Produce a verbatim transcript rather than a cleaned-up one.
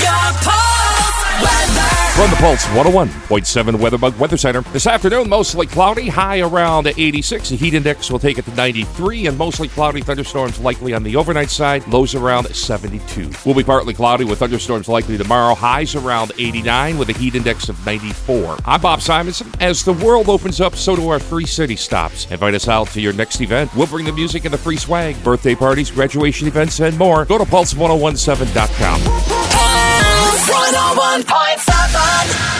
From the Pulse one oh one point seven WeatherBug Weather Center. This afternoon, mostly cloudy, high around eighty-six. The heat index will take it to ninety-three, and mostly cloudy, thunderstorms likely on the overnight side, lows around seventy-two. We'll be partly cloudy with thunderstorms likely tomorrow, highs around eighty-nine with a heat index of ninety-four. I'm Bob Simonson. As the world opens up, so do our three city stops. Invite us out to your next event. We'll bring the music and the free swag, birthday parties, graduation events, and more. Go to pulse ten seventeen dot com. one oh one point seven